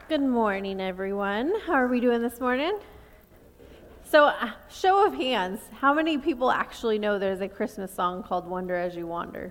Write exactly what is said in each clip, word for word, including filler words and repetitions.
Good morning, everyone. How are we doing this morning? So, uh, show of hands, how many people actually know there's a Christmas song called Wonder As You Wander?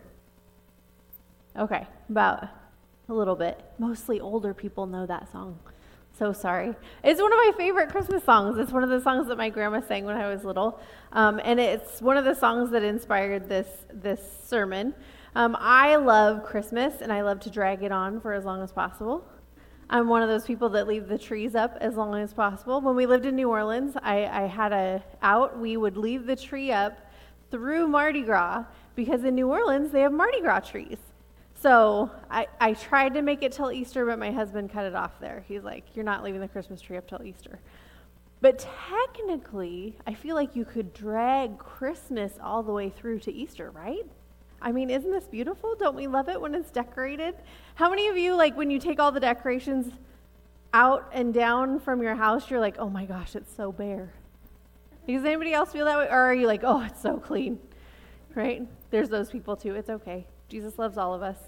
Okay, about a little bit. Mostly older people know that song. So sorry. It's one of my favorite Christmas songs. It's one of the songs that my grandma sang when I was little. Um, and it's one of the songs that inspired this, this sermon. Um, I love Christmas, and I love to drag it on for as long as possible. I'm one of those people that leave the trees up as long as possible. When we lived in New Orleans, I, I had a out. We would leave the tree up through Mardi Gras because in New Orleans, they have Mardi Gras trees. So I, I tried to make it till Easter, but my husband cut it off there. He's like, you're not leaving the Christmas tree up till Easter. But technically, I feel like you could drag Christmas all the way through to Easter, right? I mean, isn't this beautiful? Don't we love it when it's decorated? How many of you, like, when you take all the decorations out and down from your house, you're like, oh my gosh, it's so bare? Does anybody else feel that way? Or are you like, oh, it's so clean, right? There's those people too. It's okay. Jesus loves all of us.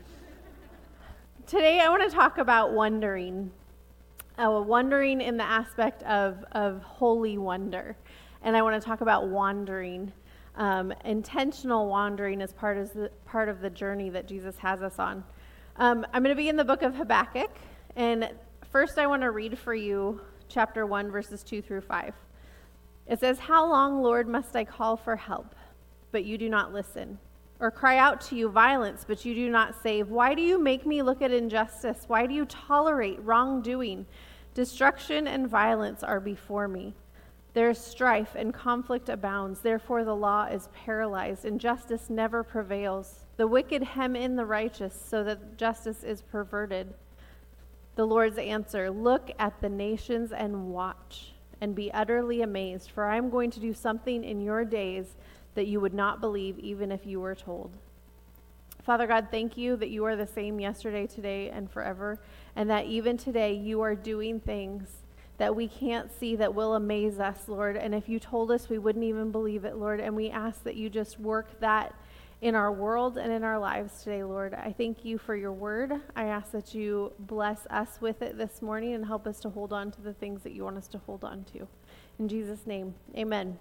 Today, I want to talk about wondering. Uh, wondering in the aspect of, of holy wonder. And I want to talk about wandering. Um, intentional wandering is part of the part of the journey that Jesus has us on. Um, I'm going to be in the book of Habakkuk, and first I want to read for you chapter one, verses two through five. It says, "How long, Lord, must I call for help, but you do not listen? Or cry out to you violence, but you do not save? Why do you make me look at injustice? Why do you tolerate wrongdoing? Destruction and violence are before me. There is strife and conflict abounds, therefore the law is paralyzed, and justice never prevails. The wicked hem in the righteous, so that justice is perverted." The Lord's answer, "Look at the nations and watch, and be utterly amazed, for I am going to do something in your days that you would not believe even if you were told." Father God, thank you that you are the same yesterday, today, and forever, and that even today you are doing things that we can't see that will amaze us, Lord. And if you told us, we wouldn't even believe it, Lord. And we ask that you just work that in our world and in our lives today, Lord. I thank you for your word. I ask that you bless us with it this morning and help us to hold on to the things that you want us to hold on to. In Jesus' name, amen.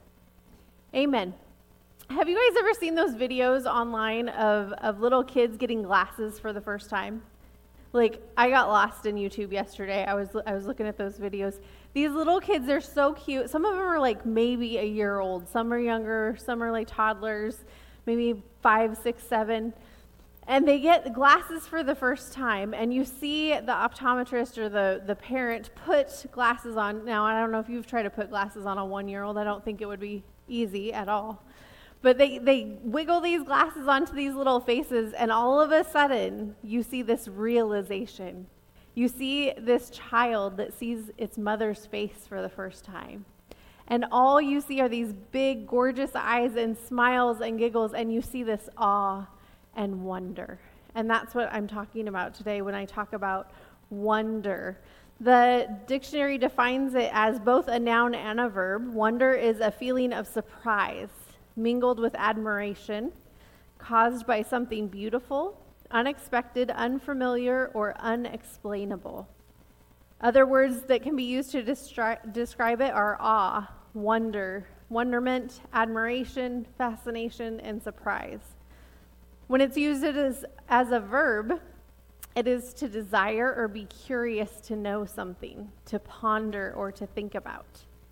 Amen. Have you guys ever seen those videos online of, of little kids getting glasses for the first time? Like, I got lost in YouTube yesterday. I was I was looking at those videos. These little kids, they're so cute. Some of them are like maybe a year old. Some are younger. Some are like toddlers, maybe five, six, seven. And they get glasses for the first time. And you see the optometrist or the, the parent put glasses on. Now, I don't know if you've tried to put glasses on a one-year-old. I don't think it would be easy at all. But they, they wiggle these glasses onto these little faces, and all of a sudden, you see this realization. You see this child that sees its mother's face for the first time. And all you see are these big, gorgeous eyes and smiles and giggles, and you see this awe and wonder. And that's what I'm talking about today when I talk about wonder. The dictionary defines it as both a noun and a verb. Wonder is a feeling of surprise, mingled with admiration, caused by something beautiful, unexpected, unfamiliar, or unexplainable. Other words that can be used to destri- describe it are awe, wonder, wonderment, admiration, fascination, and surprise. When it's used as, as a verb, it is to desire or be curious to know something, to ponder or to think about.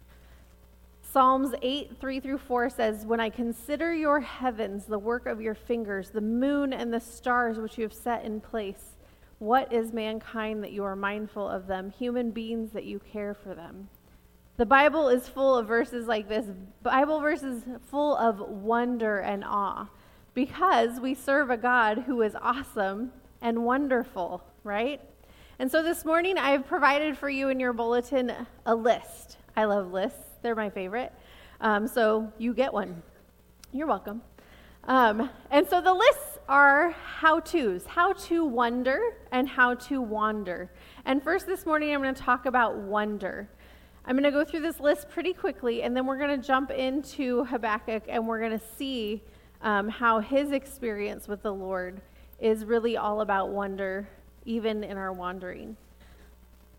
Psalms eight, three through four says, "When I consider your heavens, the work of your fingers, the moon and the stars which you have set in place, what is mankind that you are mindful of them, human beings that you care for them?" The Bible is full of verses like this, Bible verses full of wonder and awe, because we serve a God who is awesome and wonderful, right? And so this morning I've provided for you in your bulletin a list. I love lists. They're my favorite. Um, so you get one. You're welcome. Um, and so the lists are how-tos, how to wonder and how to wander. And first this morning, I'm going to talk about wonder. I'm going to go through this list pretty quickly, and then we're going to jump into Habakkuk, and we're going to see um, how his experience with the Lord is really all about wonder, even in our wandering.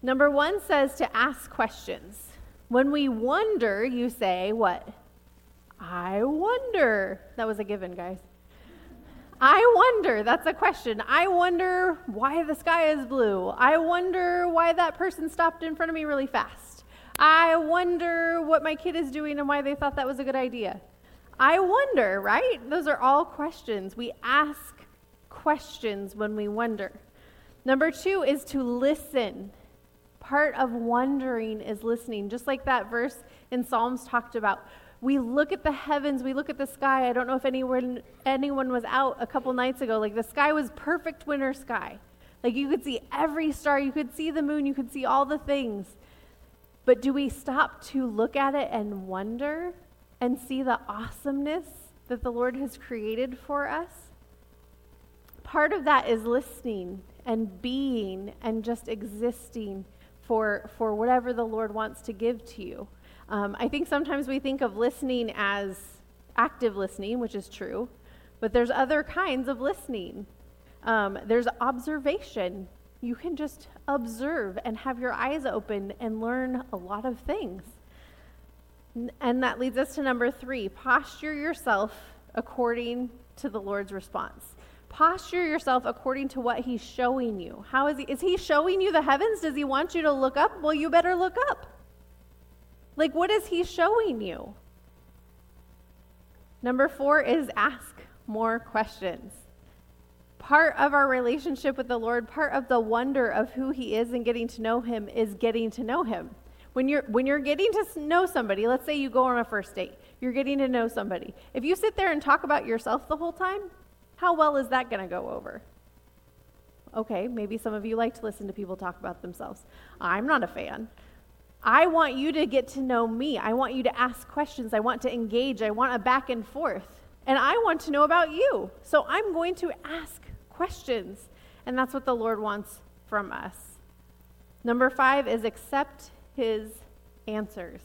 Number one says to ask questions. When we wonder, you say, what? I wonder. That was a given, guys. I wonder. That's a question. I wonder why the sky is blue. I wonder why that person stopped in front of me really fast. I wonder what my kid is doing and why they thought that was a good idea. I wonder, right? Those are all questions. We ask questions when we wonder. Number two is to listen. Part of wondering is listening, just like that verse in Psalms talked about. We look at the heavens, we look at the sky. I don't know if anyone anyone was out a couple nights ago. Like, the sky was perfect winter sky. Like, you could see every star, you could see the moon, you could see all the things. But do we stop to look at it and wonder and see the awesomeness that the Lord has created for us? Part of that is listening and being and just existing for for whatever the Lord wants to give to you. Um, I think sometimes we think of listening as active listening, which is true, but there's other kinds of listening. Um, there's observation. You can just observe and have your eyes open and learn a lot of things. And that leads us to number three, posture yourself according to the Lord's response. Posture yourself according to what he's showing you. How is he? Is he showing you the heavens? Does he want you to look up? Well, you better look up. Like, what is he showing you? Number four is ask more questions. Part of our relationship with the Lord, part of the wonder of who he is and getting to know him is getting to know him. When you're when you're getting to know somebody, let's say you go on a first date, you're getting to know somebody. If you sit there and talk about yourself the whole time, how well is that going to go over? Okay, maybe some of you like to listen to people talk about themselves. I'm not a fan. I want you to get to know me. I want you to ask questions. I want to engage. I want a back and forth. And I want to know about you. So I'm going to ask questions. And that's what the Lord wants from us. Number five is accept his answers.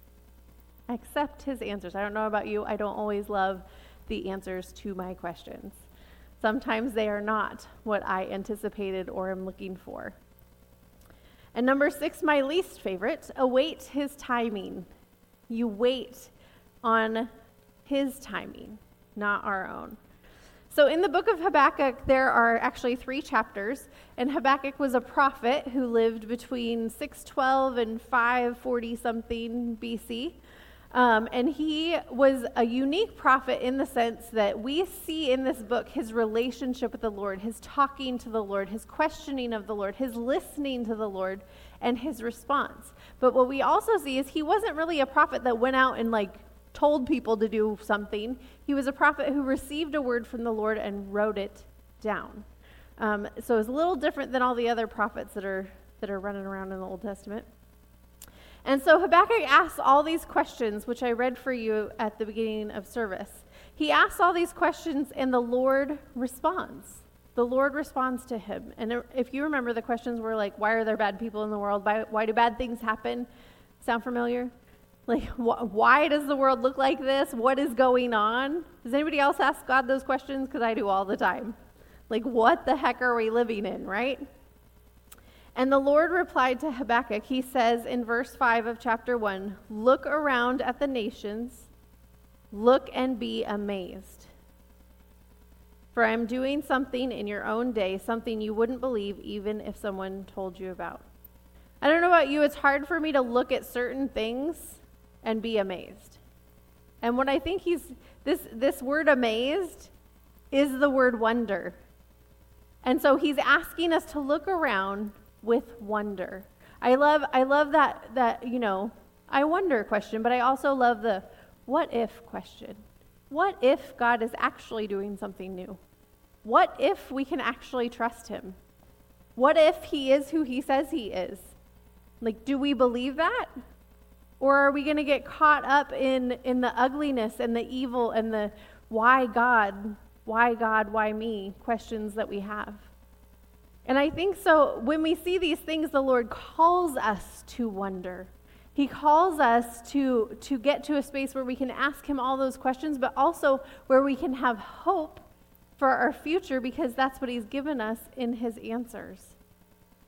Accept his answers. I don't know about you. I don't always love the answers to my questions. Sometimes they are not what I anticipated or am looking for. And number six, my least favorite, await his timing. You wait on his timing, not our own. So in the book of Habakkuk, there are actually three chapters, and Habakkuk was a prophet who lived between six twelve and five forty something B C. Um, and he was a unique prophet in the sense that we see in this book his relationship with the Lord, his talking to the Lord, his questioning of the Lord, his listening to the Lord, and his response. But what we also see is he wasn't really a prophet that went out and like told people to do something. He was a prophet who received a word from the Lord and wrote it down. Um, so it's a little different than all the other prophets that are that are running around in the Old Testament. And so Habakkuk asks all these questions, which I read for you at the beginning of service. He asks all these questions, and the Lord responds. The Lord responds to him. And if you remember, the questions were like, why are there bad people in the world? Why, why do bad things happen? Sound familiar? Like, wh- why does the world look like this? What is going on? Does anybody else ask God those questions? Because I do all the time. Like, what the heck are we living in, right? And the Lord replied to Habakkuk. He says in verse five of chapter one, look around at the nations, look and be amazed. For I am doing something in your own day, something you wouldn't believe even if someone told you about. I don't know about you, it's hard for me to look at certain things and be amazed. And what I think he's, this, this word amazed is the word wonder. And so he's asking us to look around with wonder. I love I love that that you know, I wonder question, but I also love the what if question. What if God is actually doing something new? What if we can actually trust him? What if he is who he says he is? Like, do we believe that? Or are we going to get caught up in in the ugliness and the evil and the why God, why God, why me questions that we have? And I think so when we see these things, the Lord calls us to wonder. He calls us to, to get to a space where we can ask him all those questions, but also where we can have hope for our future because that's what he's given us in his answers.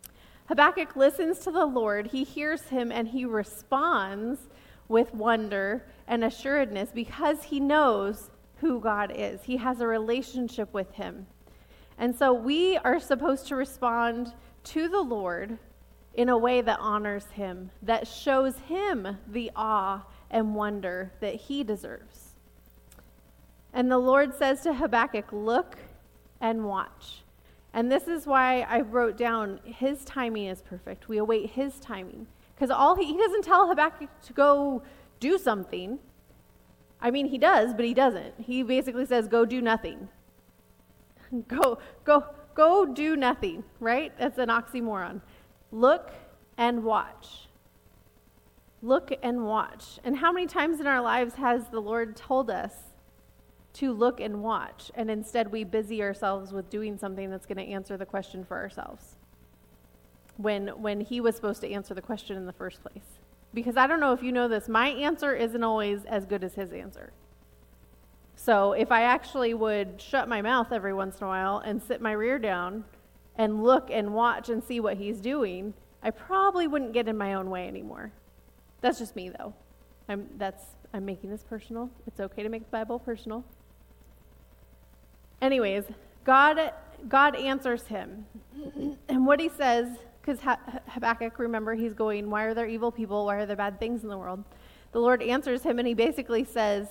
Habakkuk listens to the Lord, he hears him, and he responds with wonder and assuredness because he knows who God is. He has a relationship with him. And so we are supposed to respond to the Lord in a way that honors him, that shows him the awe and wonder that he deserves. And the Lord says to Habakkuk, look and watch. And this is why I wrote down his timing is perfect. We await his timing. Because all he, he doesn't tell Habakkuk to go do something. I mean, he does, but he doesn't. He basically says, go do nothing. Go, go, go do nothing, right? That's an oxymoron. Look and watch. Look and watch. And how many times in our lives has the Lord told us to look and watch, and instead we busy ourselves with doing something that's going to answer the question for ourselves when when he was supposed to answer the question in the first place? Because I don't know if you know this, my answer isn't always as good as his answer. So if I actually would shut my mouth every once in a while and sit my rear down and look and watch and see what he's doing, I probably wouldn't get in my own way anymore. That's just me, though. I'm that's I'm making this personal. It's okay to make the Bible personal. Anyways, God God answers him. And what he says, because Habakkuk, remember, he's going, why are there evil people? Why are there bad things in the world? The Lord answers him, and he basically says,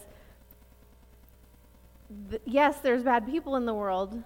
yes, there's bad people in the world,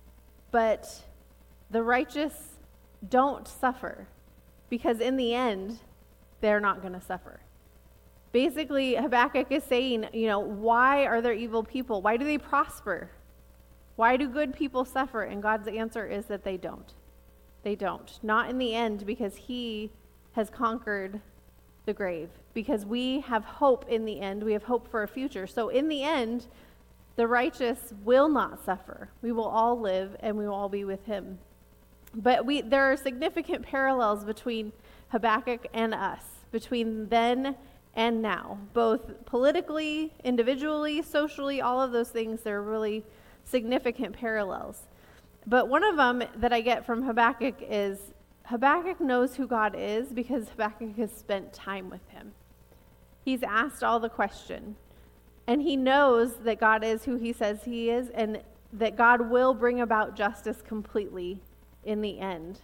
but the righteous don't suffer, because in the end, they're not going to suffer. Basically, Habakkuk is saying, you know, why are there evil people? Why do they prosper? Why do good people suffer? And God's answer is that they don't. They don't. Not in the end, because he has conquered the grave. Because we have hope in the end. We have hope for a future. So in the end, the righteous will not suffer. We will all live, and we will all be with him. But we there are significant parallels between Habakkuk and us, between then and now, both politically, individually, socially, all of those things. They're really significant parallels. But one of them that I get from Habakkuk is Habakkuk knows who God is because Habakkuk has spent time with him. He's asked all the question, and he knows that God is who he says he is, and that God will bring about justice completely in the end.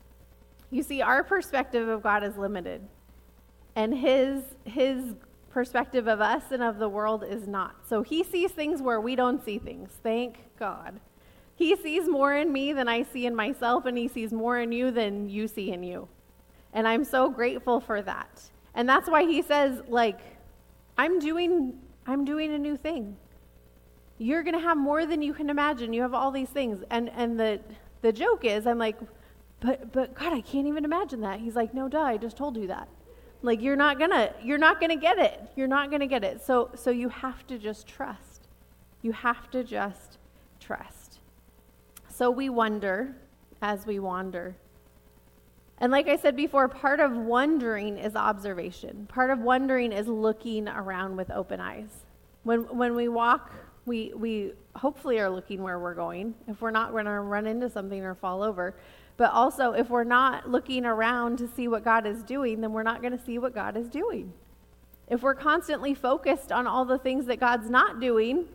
You see, our perspective of God is limited, and his his perspective of us and of the world is not. So he sees things where we don't see things. Thank God. He sees more in me than I see in myself, and he sees more in you than you see in you. And I'm so grateful for that. And that's why he says, like, I'm doing I'm doing a new thing. You're going to have more than you can imagine. You have all these things. And and the the joke is, I'm like, but but God, I can't even imagine that. He's like, no, duh, I just told you that. Like, you're not gonna, you're not gonna get it. You're not gonna get it. So, so you have to just trust. You have to just trust. So we wonder as we wander. And like I said before, part of wondering is observation. Part of wondering is looking around with open eyes. When when we walk, we we hopefully are looking where we're going. If we're not, we're gonna run into something or fall over. But also, if we're not looking around to see what God is doing, then we're not going to see what God is doing. If we're constantly focused on all the things that God's not doing,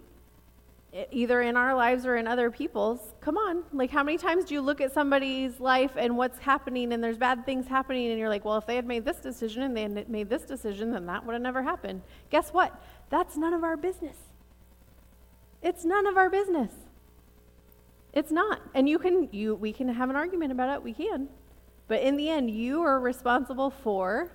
either in our lives or in other people's, come on. Like, how many times do you look at somebody's life and what's happening, and there's bad things happening, and you're like, well, if they had made this decision and they had made this decision, then that would have never happened. Guess what? That's none of our business. It's none of our business. It's not. And you can, you, we can have an argument about it. We can. But in the end, you are responsible for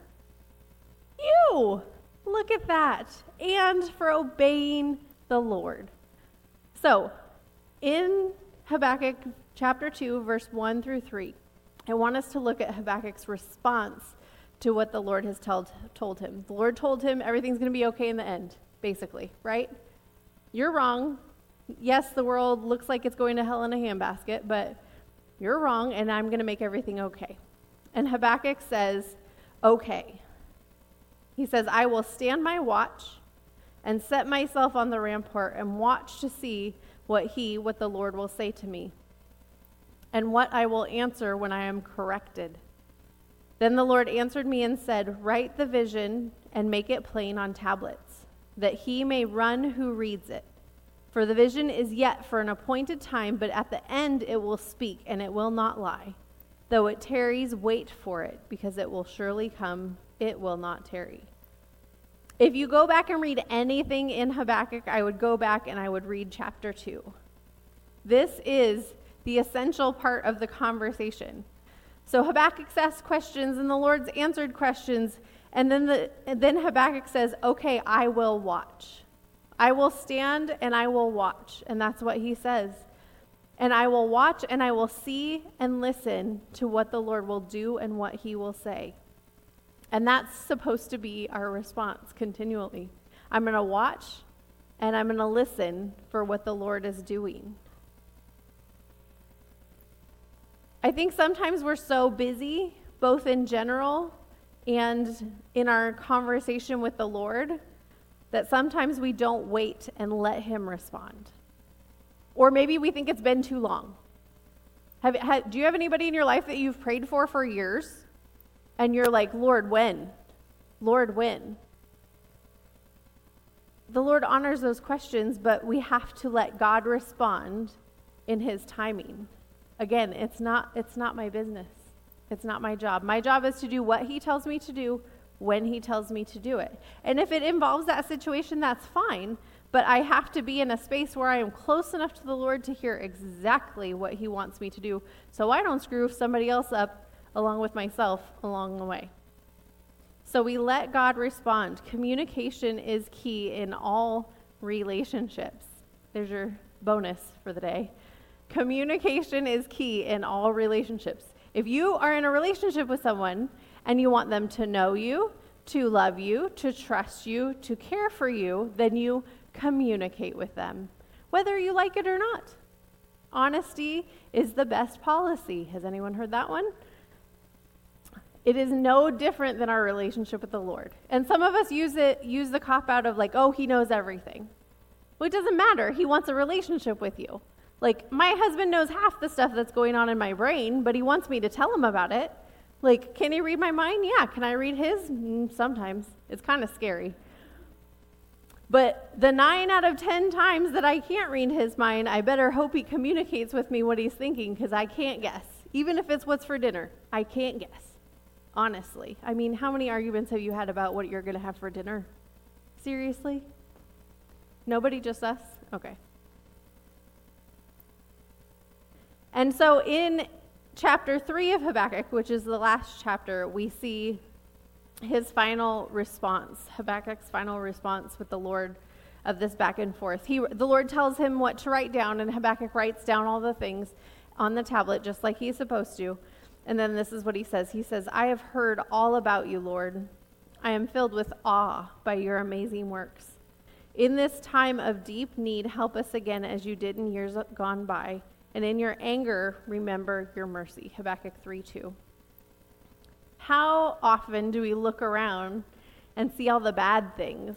you. Look at that. And for obeying the Lord. So, in Habakkuk chapter two, verse one through three, I want us to look at Habakkuk's response to what the Lord has told, told him. The Lord told him everything's going to be okay in the end, basically, right? You're wrong. Yes, the world looks like it's going to hell in a handbasket, but you're wrong, and I'm going to make everything okay. And Habakkuk says, okay. He says, I will stand my watch and set myself on the rampart and watch to see what he, what the Lord will say to me, and what I will answer when I am corrected. Then the Lord answered me and said, write the vision and make it plain on tablets, that he may run who reads it. For the vision is yet for an appointed time, but at the end it will speak, and it will not lie. Though it tarries, wait for it, because it will surely come. It will not tarry. If you go back and read anything in Habakkuk, I would go back and I would read chapter two. This is the essential part of the conversation. So Habakkuk asked questions, and the Lord's answered questions, and then the and then Habakkuk says, okay, I will watch. I will stand and I will watch. And that's what he says. And I will watch and I will see and listen to what the Lord will do and what he will say. And that's supposed to be our response continually. I'm going to watch and I'm going to listen for what the Lord is doing. I think sometimes we're so busy, both in general and in our conversation with the Lord, that sometimes we don't wait and let him respond. Or maybe we think it's been too long. Have, have, do you have anybody in your life that you've prayed for for years? And you're like, Lord, when? Lord, when? The Lord honors those questions, but we have to let God respond in his timing. Again, it's not, it's not my business. It's not my job. My job is to do what he tells me to do when he tells me to do it. And if it involves that situation, that's fine. But I have to be in a space where I am close enough to the Lord to hear exactly what he wants me to do, so I don't screw somebody else up along with myself along the way. So we let God respond. Communication is key in all relationships. There's your bonus for the day. Communication is key in all relationships. If you are in a relationship with someone and you want them to know you, to love you, to trust you, to care for you, then you communicate with them, whether you like it or not. Honesty is the best policy. Has anyone heard that one? It is no different than our relationship with the Lord. And some of us use it, use the cop-out of like, oh, he knows everything. Well, it doesn't matter. He wants a relationship with you. Like, my husband knows half the stuff that's going on in my brain, but he wants me to tell him about it. Like, can he read my mind? Yeah. Can I read his? Mm, sometimes. It's kind of scary. But the nine out of ten times that I can't read his mind, I better hope he communicates with me what he's thinking, because I can't guess. Even if it's what's for dinner, I can't guess. Honestly. I mean, how many arguments have you had about what you're going to have for dinner? Seriously? Nobody, just us? Okay. And so in chapter three of Habakkuk, which is the last chapter, we see his final response, Habakkuk's final response with the Lord of this back and forth. He, the Lord tells him what to write down, and Habakkuk writes down all the things on the tablet, just like he's supposed to. And then this is what he says. He says, I have heard all about you, Lord. I am filled with awe by your amazing works. In this time of deep need, help us again as you did in years gone by. And in your anger, remember your mercy. Habakkuk three two. How often do we look around and see all the bad things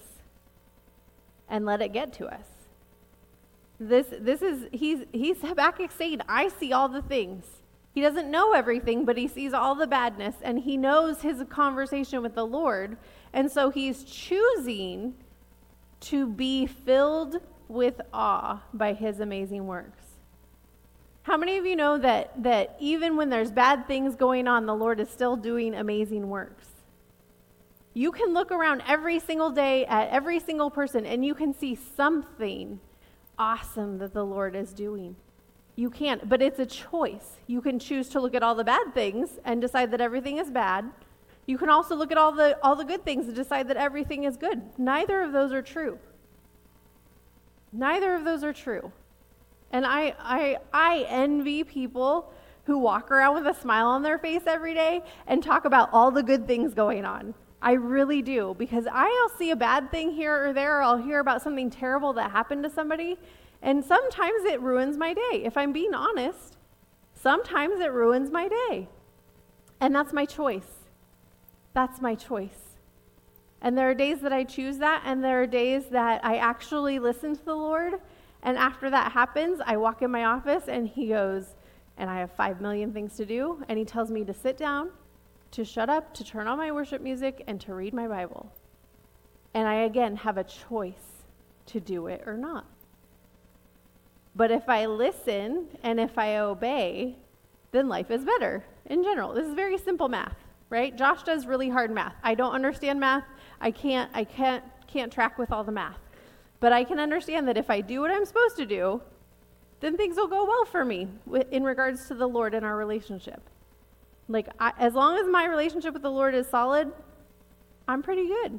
and let it get to us? This this is, he's, he's Habakkuk saying, I see all the things. He doesn't know everything, but he sees all the badness, and he knows his conversation with the Lord. And so he's choosing to be filled with awe by his amazing works. How many of you know that, that even when there's bad things going on, the Lord is still doing amazing works? You can look around every single day at every single person, and you can see something awesome that the Lord is doing. You can't, but it's a choice. You can choose to look at all the bad things and decide that everything is bad. You can also look at all the all the good things and decide that everything is good. Neither of those are true. Neither of those are true. And I, I, I envy people who walk around with a smile on their face every day and talk about all the good things going on. I really do, because I'll see a bad thing here or there, or I'll hear about something terrible that happened to somebody, and sometimes it ruins my day. If I'm being honest, sometimes it ruins my day. And that's my choice. That's my choice. And there are days that I choose that, and there are days that I actually listen to the Lord. And after that happens, I walk in my office and he goes, and I have five million things to do. And he tells me to sit down, to shut up, to turn on my worship music, and to read my Bible. And I, again, have a choice to do it or not. But if I listen and if I obey, then life is better in general. This is very simple math, right? Josh does really hard math. I don't understand math. I can't, I can't, can't track with all the math. But I can understand that if I do what I'm supposed to do, then things will go well for me in regards to the Lord and our relationship. Like, I, as long as my relationship with the Lord is solid, I'm pretty good.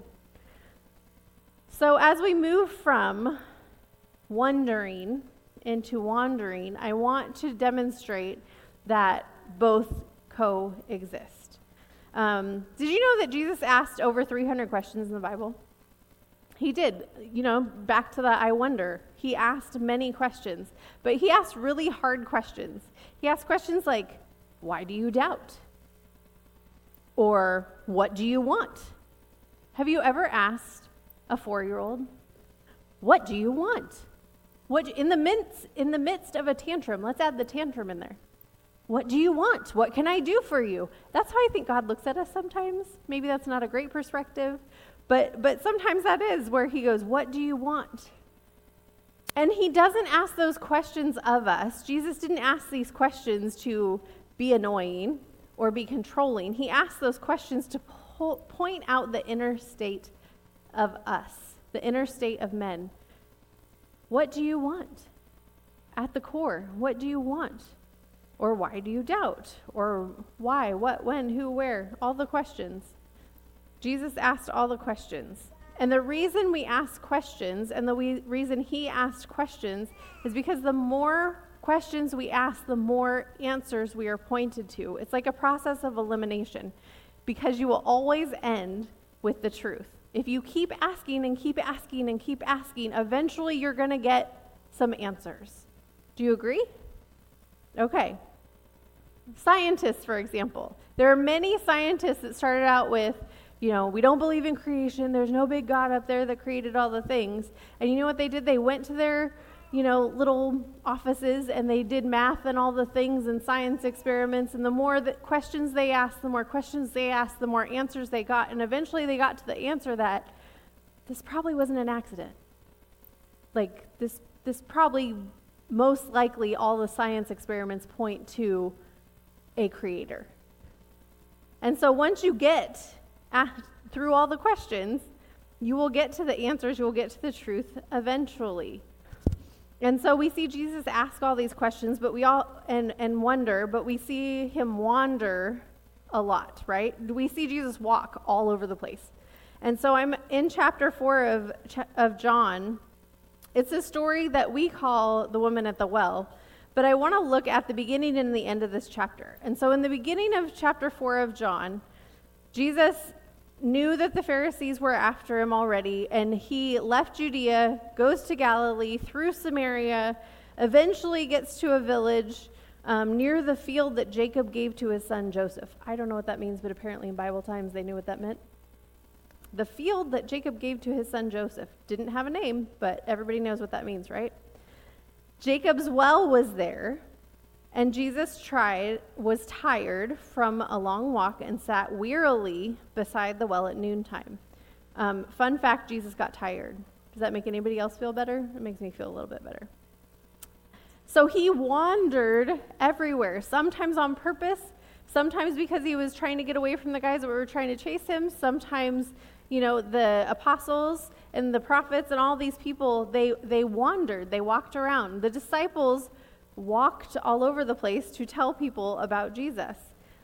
So as we move from wondering into wandering, I want to demonstrate that both coexist. Um, did you know that Jesus asked over three hundred questions in the Bible? He did. You know, back to the I wonder. He asked many questions, but he asked really hard questions. He asked questions like, why do you doubt? Or what do you want? Have you ever asked a four-year-old, what do you want? What in the midst in the midst of a tantrum, let's add the tantrum in there. What do you want? What can I do for you? That's how I think God looks at us sometimes. Maybe that's not a great perspective, but but sometimes that is where he goes, what do you want? And he doesn't ask those questions of us. Jesus didn't ask these questions to be annoying or be controlling. He asked those questions to po- point out the inner state of us, the inner state of men. What do you want? At the core, what do you want? Or why do you doubt? Or why, what, when, who, where? All the questions. Jesus asked all the questions. And the reason we ask questions and the we, reason he asked questions is because the more questions we ask, the more answers we are pointed to. It's like a process of elimination because you will always end with the truth. If you keep asking and keep asking and keep asking, eventually you're going to get some answers. Do you agree? Okay. Scientists, for example. There are many scientists that started out with, you know, we don't believe in creation. There's no big God up there that created all the things. And you know what they did? They went to their, you know, little offices and they did math and all the things and science experiments. And the more that questions they asked, the more questions they asked, the more answers they got. And eventually they got to the answer that this probably wasn't an accident. Like this, this probably most likely all the science experiments point to a creator. And so once you get uh, through all the questions, you will get to the answers, you will get to the truth eventually. And so we see Jesus ask all these questions, but we all and and wonder, but we see him wander a lot, right? We see Jesus walk all over the place. And so I'm in chapter four of of John. It's a story that we call the woman at the well, but I want to look at the beginning and the end of this chapter. And so in the beginning of chapter four of John, Jesus knew that the Pharisees were after him already, and he left Judea, goes to Galilee, through Samaria, eventually gets to a village um, near the field that Jacob gave to his son Joseph. I don't know what that means, but apparently in Bible times they knew what that meant. The field that Jacob gave to his son Joseph didn't have a name, but everybody knows what that means, right? Jacob's well was there, and Jesus tried, was tired from a long walk and sat wearily beside the well at noontime. Um, fun fact, Jesus got tired. Does that make anybody else feel better? It makes me feel a little bit better. So he wandered everywhere, sometimes on purpose, sometimes because he was trying to get away from the guys that were trying to chase him, sometimes, you know, the apostles and the prophets and all these people, they, they wandered, they walked around. The disciples walked all over the place to tell people about Jesus.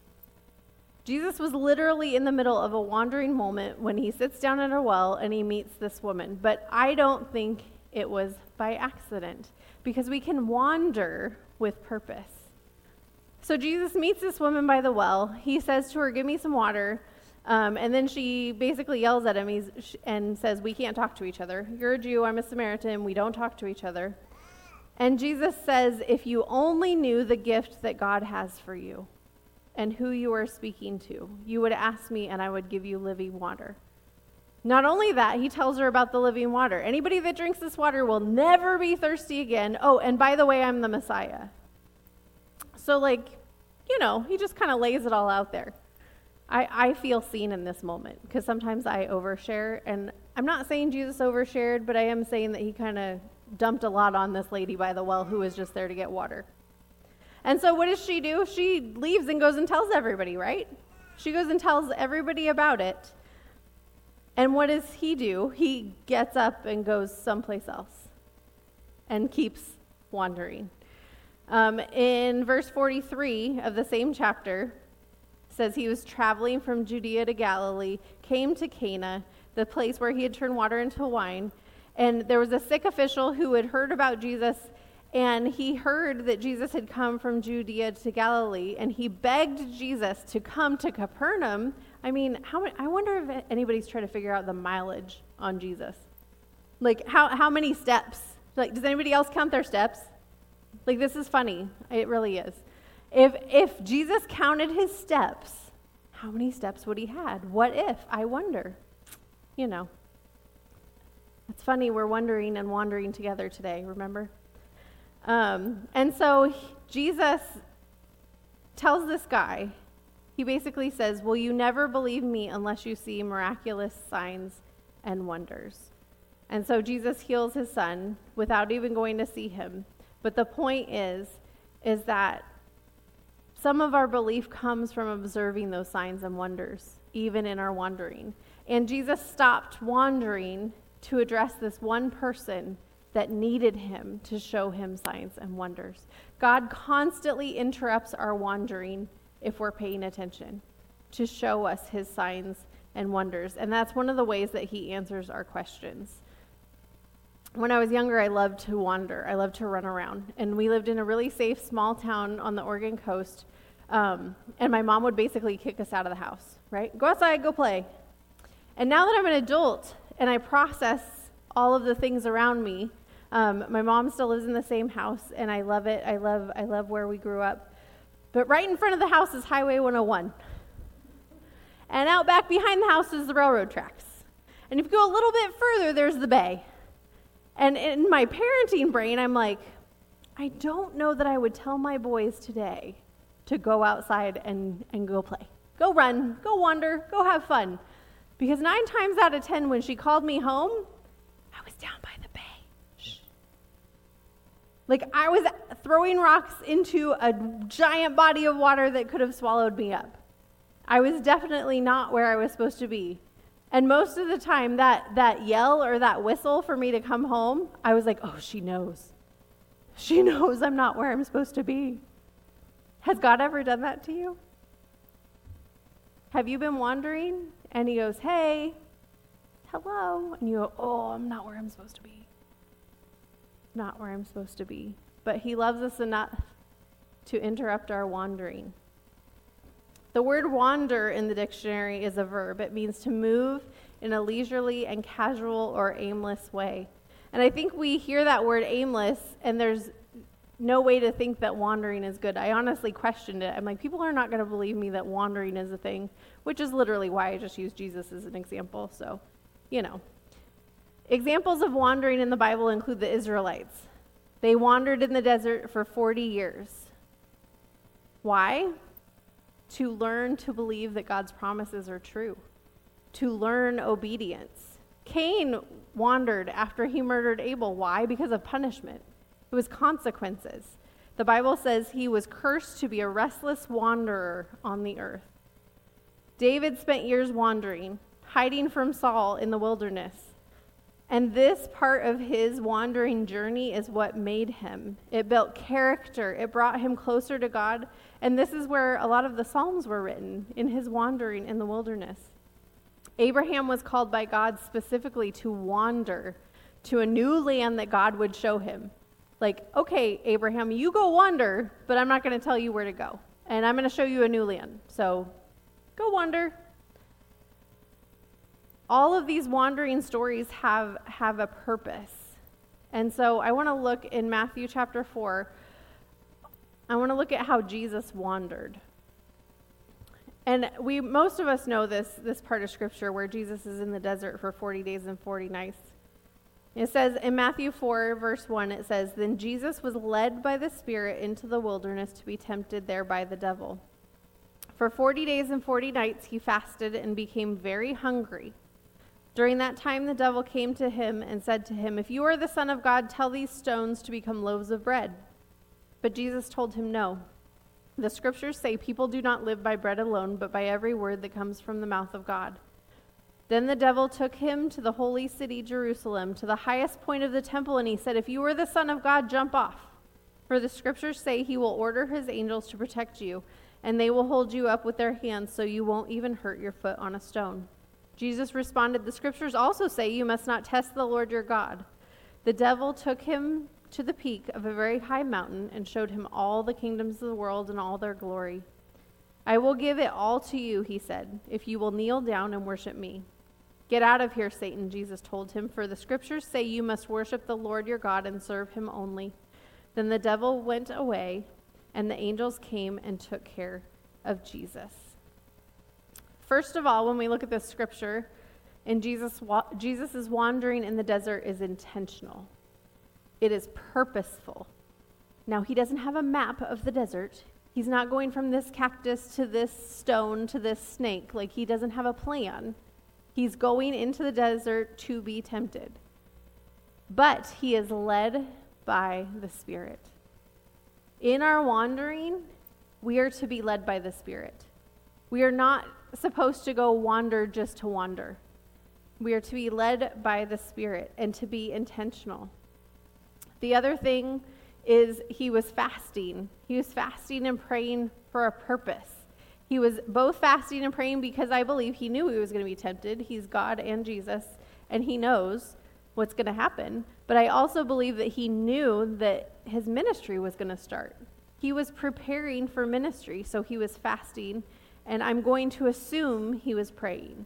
Jesus was literally in the middle of a wandering moment when he sits down at a well and he meets this woman. But I don't think it was by accident, because we can wander with purpose. So Jesus meets this woman by the well. He says to her, give me some water. Um, and then she basically yells at him he's, and says, we can't talk to each other. You're a Jew, I'm a Samaritan, we don't talk to each other. And Jesus says, if you only knew the gift that God has for you and who you are speaking to, you would ask me and I would give you living water. Not only that, he tells her about the living water. Anybody that drinks this water will never be thirsty again. Oh, and by the way, I'm the Messiah. So like, you know, he just kind of lays it all out there. I, I feel seen in this moment because sometimes I overshare, and I'm not saying Jesus overshared, but I am saying that he kind of dumped a lot on this lady by the well who was just there to get water. And so what does she do? She leaves and goes and tells everybody, right? She goes and tells everybody about it. And what does he do? He gets up and goes someplace else and keeps wandering. Um, in verse forty-three of the same chapter, it says he was traveling from Judea to Galilee, came to Cana, the place where he had turned water into wine. And there was a sick official who had heard about Jesus, and he heard that Jesus had come from Judea to Galilee, and he begged Jesus to come to Capernaum. I mean, how many, I wonder if anybody's trying to figure out the mileage on Jesus. Like, how, how many steps? Like, does anybody else count their steps? Like, this is funny. It really is. If if Jesus counted his steps, how many steps would he had? What if? I wonder. You know. It's funny, we're wondering and wandering together today, remember? Um, and so he, Jesus tells this guy, he basically says, will you never believe me unless you see miraculous signs and wonders? And so Jesus heals his son without even going to see him. But the point is, is that some of our belief comes from observing those signs and wonders, even in our wandering. And Jesus stopped wandering to address this one person that needed him to show him signs and wonders. God constantly interrupts our wandering if we're paying attention to show us his signs and wonders. And that's one of the ways that he answers our questions. When I was younger, I loved to wander. I loved to run around. And we lived in a really safe small town on the Oregon coast. Um, and my mom would basically kick us out of the house, right? Go outside, go play. And now that I'm an adult and I process all of the things around me, um, my mom still lives in the same house, and I love it. I love, I love where we grew up. But right in front of the house is Highway one oh one. And out back behind the house is the railroad tracks. And if you go a little bit further, there's the bay. And in my parenting brain, I'm like, I don't know that I would tell my boys today to go outside and, and go play. Go run, go wander, go have fun. Because nine times out of ten, when she called me home, I was down by the bay. Shh. Like I was throwing rocks into a giant body of water that could have swallowed me up. I was definitely not where I was supposed to be. And most of the time, that, that yell or that whistle for me to come home, I was like, oh, she knows. She knows I'm not where I'm supposed to be. Has God ever done that to you? Have you been wandering? And he goes, hey, hello. And you go, oh, I'm not where I'm supposed to be. Not where I'm supposed to be. But he loves us enough to interrupt our wandering. The word wander in the dictionary is a verb. It means to move in a leisurely and casual or aimless way. And I think we hear that word aimless, and there's no way to think that wandering is good. I honestly questioned it. I'm like, people are not going to believe me that wandering is a thing, which is literally why I just used Jesus as an example. So, you know. Examples of wandering in the Bible include the Israelites. They wandered in the desert for forty years. Why? To learn to believe that God's promises are true. To learn obedience. Cain wandered after he murdered Abel. Why? Because of punishment. It was consequences. The Bible says he was cursed to be a restless wanderer on the earth. David spent years wandering, hiding from Saul in the wilderness. And this part of his wandering journey is what made him. It built character. It brought him closer to God. And this is where a lot of the Psalms were written, in his wandering in the wilderness. Abraham was called by God specifically to wander to a new land that God would show him. Like, okay, Abraham, you go wander, but I'm not going to tell you where to go. And I'm going to show you a new land. So go wander. All of these wandering stories have, have a purpose. And so I want to look in Matthew chapter four. I want to look at how Jesus wandered. And we most of us know this, this part of Scripture where Jesus is in the desert for forty days and forty nights. It says in Matthew four, verse one, it says, then Jesus was led by the Spirit into the wilderness to be tempted there by the devil. For forty days and forty nights he fasted and became very hungry. During that time the devil came to him and said to him, "If you are the Son of God, tell these stones to become loaves of bread." But Jesus told him, "No. The scriptures say people do not live by bread alone, but by every word that comes from the mouth of God." Then the devil took him to the holy city, Jerusalem, to the highest point of the temple, and he said, "If you are the Son of God, jump off. For the scriptures say he will order his angels to protect you, and they will hold you up with their hands so you won't even hurt your foot on a stone." Jesus responded, "The scriptures also say you must not test the Lord your God." The devil took him to the peak of a very high mountain and showed him all the kingdoms of the world and all their glory. "I will give it all to you," he said, "if you will kneel down and worship me." "Get out of here, Satan," Jesus told him, "for the scriptures say you must worship the Lord your God and serve him only." Then the devil went away, and the angels came and took care of Jesus. First of all, when we look at this scripture, and Jesus wa- Jesus' wandering in the desert is intentional. It is purposeful. Now, he doesn't have a map of the desert. He's not going from this cactus to this stone to this snake. Like, he doesn't have a plan. He's going into the desert to be tempted. But he is led by the Spirit. In our wandering, we are to be led by the Spirit. We are not supposed to go wander just to wander. We are to be led by the Spirit and to be intentional. The other thing is he was fasting. He was fasting and praying for a purpose. He was both fasting and praying because I believe he knew he was going to be tempted. He's God and Jesus, and he knows what's going to happen. But I also believe that he knew that his ministry was going to start. He was preparing for ministry, so he was fasting, and I'm going to assume he was praying.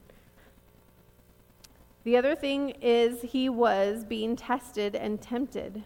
The other thing is he was being tested and tempted.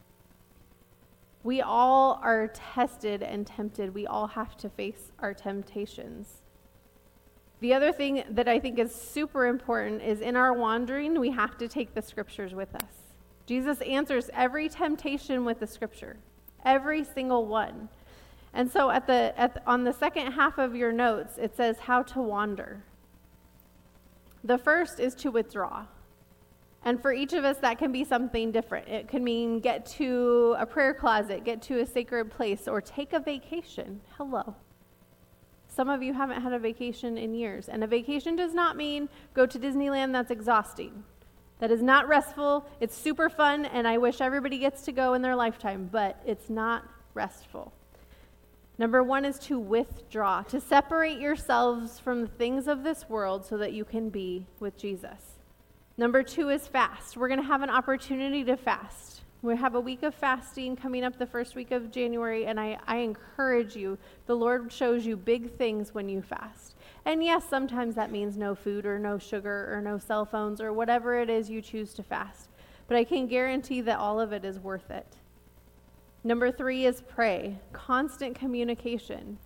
We all are tested and tempted. We all have to face our temptations. The other thing that I think is super important is in our wandering, we have to take the scriptures with us. Jesus answers every temptation with the scripture, every single one. And so at the, at the on the second half of your notes, it says how to wander. The first is to withdraw. And for each of us, that can be something different. It can mean get to a prayer closet, get to a sacred place, or take a vacation. Hello. Some of you haven't had a vacation in years. And a vacation does not mean go to Disneyland. That's exhausting. That is not restful. It's super fun, and I wish everybody gets to go in their lifetime, but it's not restful. Number one is to withdraw, to separate yourselves from the things of this world so that you can be with Jesus. Number two is fast. We're going to have an opportunity to fast. We have a week of fasting coming up the first week of January, and I, I encourage you. The Lord shows you big things when you fast. And yes, sometimes that means no food or no sugar or no cell phones or whatever it is you choose to fast. But I can guarantee that all of it is worth it. Number three is pray. Constant communication.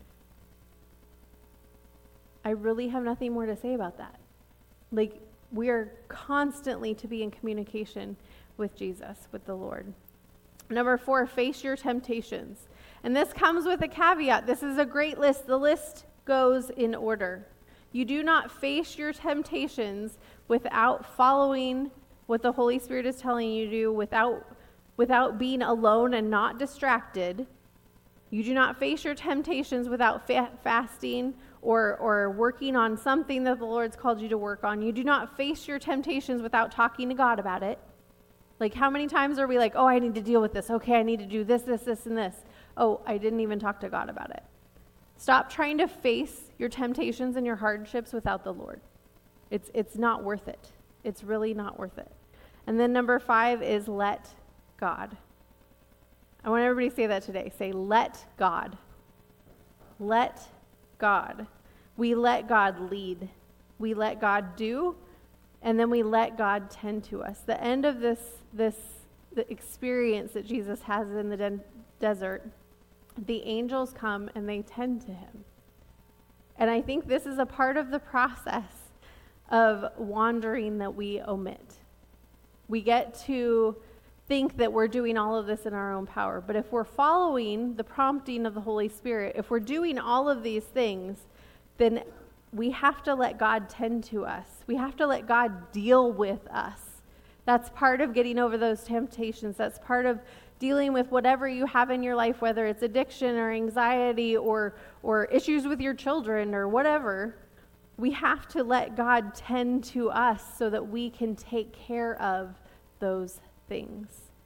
I really have nothing more to say about that. Like, we are constantly to be in communication with Jesus, with the Lord. Number four, face your temptations. And this comes with a caveat. This is a great list. The list goes in order. You do not face your temptations without following what the Holy Spirit is telling you to do, without, without being alone and not distracted. You do not face your temptations without fa- fasting or, or working on something that the Lord's called you to work on. You do not face your temptations without talking to God about it. Like, how many times are we like, oh, I need to deal with this. Okay, I need to do this, this, this, and this. Oh, I didn't even talk to God about it. Stop trying to face your temptations and your hardships without the Lord. It's, it's not worth it. It's really not worth it. And then number five is let God. I want everybody to say that today. Say, let God. Let God. We let God lead. We let God do, and then we let God tend to us. The end of this, this the experience that Jesus has in the de- desert, the angels come and they tend to him. And I think this is a part of the process of wandering that we omit. We get to think that we're doing all of this in our own power. But if we're following the prompting of the Holy Spirit, if we're doing all of these things, then we have to let God tend to us. We have to let God deal with us. That's part of getting over those temptations. That's part of dealing with whatever you have in your life, whether it's addiction or anxiety or or issues with your children or whatever. We have to let God tend to us so that we can take care of those things.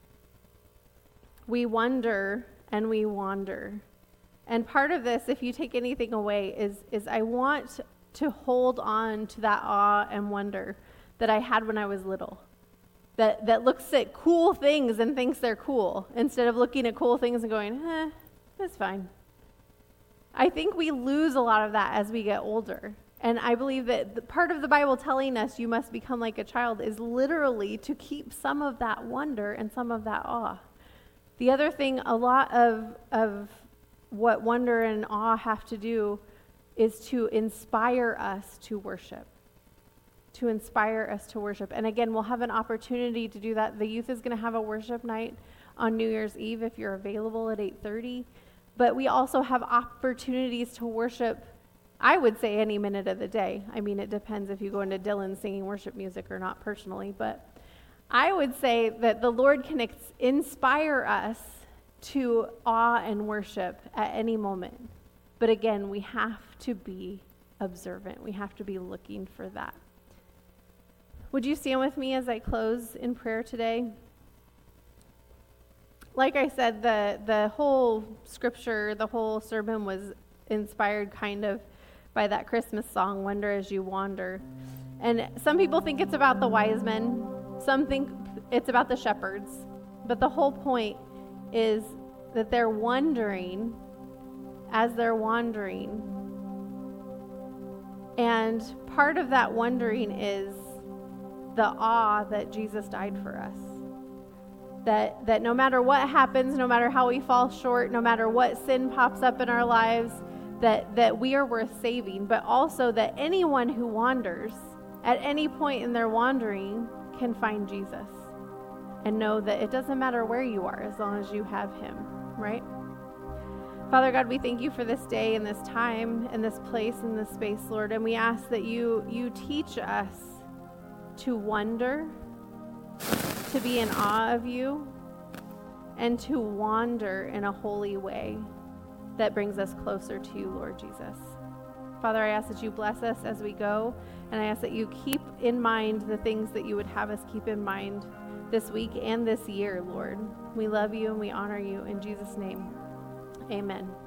We wonder and we wander. And part of this, if you take anything away, is, is I want to hold on to that awe and wonder that I had when I was little. That that looks at cool things and thinks they're cool, instead of looking at cool things and going, eh, that's fine. I think we lose a lot of that as we get older. And I believe that the part of the Bible telling us you must become like a child is literally to keep some of that wonder and some of that awe. The other thing, a lot of of what wonder and awe have to do is to inspire us to worship. To inspire us to worship. And again, we'll have an opportunity to do that. The youth is going to have a worship night on New Year's Eve if you're available at eight thirty. But we also have opportunities to worship, I would say, any minute of the day. I mean, it depends if you go into Dylan singing worship music or not personally. But I would say that the Lord can ex- inspire us to awe and worship at any moment. But again, we have to be observant. We have to be looking for that. Would you stand with me as I close in prayer today? Like I said, the, the whole scripture, the whole sermon was inspired kind of by that Christmas song, Wonder As You Wander. And some people think it's about the wise men. Some think it's about the shepherds. But the whole point is that they're wondering as they're wandering. And part of that wondering is the awe that Jesus died for us. That that no matter what happens, no matter how we fall short, no matter what sin pops up in our lives, that, that we are worth saving, but also that anyone who wanders at any point in their wandering can find Jesus and know that it doesn't matter where you are as long as you have him, right? Father God, we thank you for this day and this time and this place and this space, Lord, and we ask that you you teach us to wonder, to be in awe of you, and to wander in a holy way that brings us closer to you, Lord Jesus. Father, I ask that you bless us as we go, and I ask that you keep in mind the things that you would have us keep in mind this week and this year, Lord. We love you and we honor you. In Jesus' name, amen.